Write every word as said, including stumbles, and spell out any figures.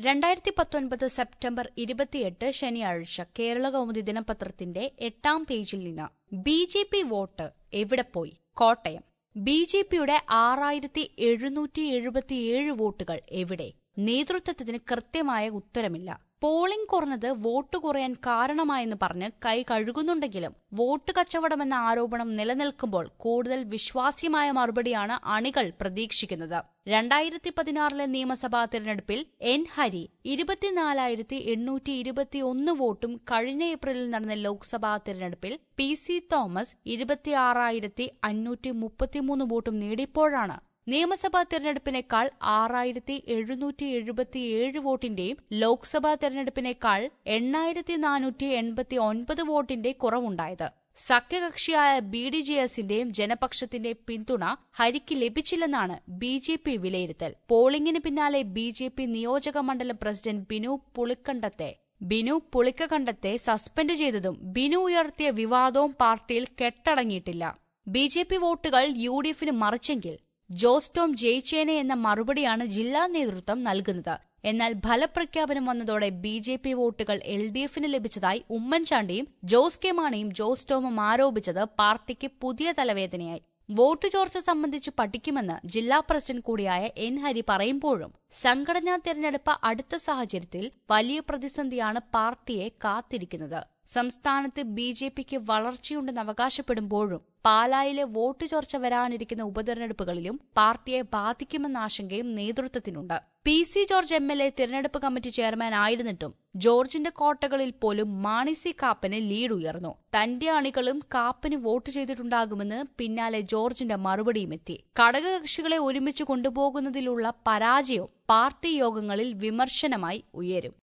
രണ്ടായിരത്തി പത്തൊൻപത് സെപ്റ്റംബർ ഇരുപത്തിയെട്ട് ശനിയാഴ്ച കേരളകൗമുദി ദിനപത്രത്തിന്റെ എട്ടാം പേജിൽ നിന്ന് ബി ജെ പി വോട്ട് എവിടെ പോയി? കോട്ടയം. ബി ജെ പിയുടെ ആറായിരത്തി എഴുന്നൂറ്റി എഴുപത്തിയേഴ് വോട്ടുകൾ എവിടെ? നേതൃത്വത്തിന് കൃത്യമായ ഉത്തരമില്ല. പോളിംഗ് കുറഞ്ഞത് വോട്ട് കുറയാൻ കാരണമായെന്ന് പറഞ്ഞ് കൈ കഴുകുന്നുണ്ടെങ്കിലും വോട്ട് കച്ചവടമെന്ന ആരോപണം നിലനിൽക്കുമ്പോൾ കൂടുതൽ വിശ്വാസ്യമായ മറുപടിയാണ് അണികൾ പ്രതീക്ഷിക്കുന്നത്. രണ്ടായിരത്തി പതിനാറിലെ നിയമസഭാ തിരഞ്ഞെടുപ്പിൽ എൻ ഹരി ഇരുപത്തിനാലായിരത്തി എണ്ണൂറ്റി ഇരുപത്തിയൊന്ന് വോട്ടും കഴിഞ്ഞ ഏപ്രിലിൽ നടന്ന ലോക്സഭാ തിരഞ്ഞെടുപ്പിൽ പി സി തോമസ് ഇരുപത്തിയാറായിരത്തി അഞ്ഞൂറ്റി മുപ്പത്തിമൂന്ന് വോട്ടും നേടിയപ്പോഴാണ് നിയമസഭാ തെരഞ്ഞെടുപ്പിനേക്കാൾ ആറായിരത്തി എഴുന്നൂറ്റി എഴുപത്തിയേഴ് വോട്ടിന്റെയും ലോക്സഭാ തെരഞ്ഞെടുപ്പിനേക്കാൾ എണ്ണായിരത്തി നാനൂറ്റി എൺപത്തി ഒൻപത് വോട്ടിന്റെ കുറവുണ്ടായത്. സഖ്യകക്ഷിയായ ബി ഡി ജെ എസിന്റെയും ജനപക്ഷത്തിന്റെയും പിന്തുണ ഹരിക്ക് ലഭിച്ചില്ലെന്നാണ് ബി ജെ പി വിലയിരുത്തൽ. പോളിംഗിന് പിന്നാലെ ബി ജെ പി നിയോജക മണ്ഡലം പ്രസിഡന്റ് ബിനു പുളിക്കണ്ടത്തെ ബിനു പുളിക്കകണ്ടത്തെ സസ്പെൻഡ് ചെയ്തതും ബിനു ഉയർത്തിയ വിവാദവും പാർട്ടിയിൽ കെട്ടടങ്ങിയിട്ടില്ല. ബി ജെ പി വോട്ടുകൾ യു ഡി എഫിന് മറിച്ചെങ്കിൽ ജോസ് ടോം ജയിച്ചേനെ എന്ന മറുപടിയാണ് ജില്ലാ നേതൃത്വം നൽകുന്നത്. എന്നാൽ ഫലപ്രഖ്യാപനം വന്നതോടെ ബി ജെ പി വോട്ടുകൾ എൽ ഡി എഫിന് ലഭിച്ചതായി ഉമ്മൻചാണ്ടിയും ജോസ് കെ മാണിയും ജോസ് ടോമും ആരോപിച്ചത് പാർട്ടിക്ക് പുതിയ തലവേദനയായി. വോട്ട് ചോർച്ച സംബന്ധിച്ച് പഠിക്കുമെന്ന് ജില്ലാ പ്രസിഡന്റ് കൂടിയായ എൻ ഹരി പറയുമ്പോഴും സംഘടനാ തെരഞ്ഞെടുപ്പ് അടുത്ത സാഹചര്യത്തിൽ വലിയ പ്രതിസന്ധിയാണ് പാർട്ടിയെ കാത്തിരിക്കുന്നത്. സംസ്ഥാനത്ത് ബി ജെ പിക്ക് വളർച്ചയുണ്ടെന്ന് അവകാശപ്പെടുമ്പോഴും പാലായിലെ വോട്ട് ചോർച്ച വരാനിരിക്കുന്ന ഉപതെരഞ്ഞെടുപ്പുകളിലും പാർട്ടിയെ ബാധിക്കുമെന്ന ആശങ്കയും നേതൃത്വത്തിനുണ്ട്. P C George M L A തിരഞ്ഞെടുപ്പ് കമ്മിറ്റി ചെയർമാൻ ആയിരുന്നിട്ടും ജോർജിന്റെ കോട്ടകളിൽ പോലും മാണി സി കാപ്പന് ലീഡ് ഉയർന്നു. തന്റെ അണികളും കാപ്പന് വോട്ട് ചെയ്തിട്ടുണ്ടാകുമെന്ന് പിന്നാലെ ജോർജിന്റെ മറുപടിയുമെത്തി. ഘടകകക്ഷികളെ ഒരുമിച്ച് കൊണ്ടുപോകുന്നതിലുള്ള പരാജയവും പാർട്ടി യോഗങ്ങളിൽ വിമർശനമായി ഉയരും.